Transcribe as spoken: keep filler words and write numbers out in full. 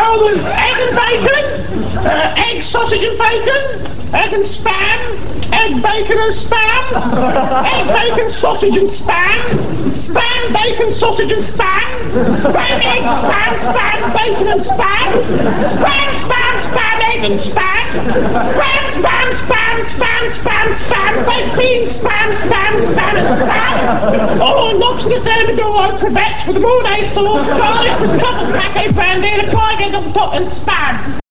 Oh, there's egg and bacon, uh, egg, sausage and bacon, egg and spam, egg, bacon and spam, egg, bacon, sausage and spam, spam, bacon, sausage and spam, spam, egg, spam, spam, bacon and spam, spam, spam, spam, egg and spam, spam, spam, spam, spam, spam, spam, baked beans, spam, spam, spam and spam. Oh, lobster thermidor, crevettes with raw sauce, garlic with truffle pate brandy and a fried egg on top and spam.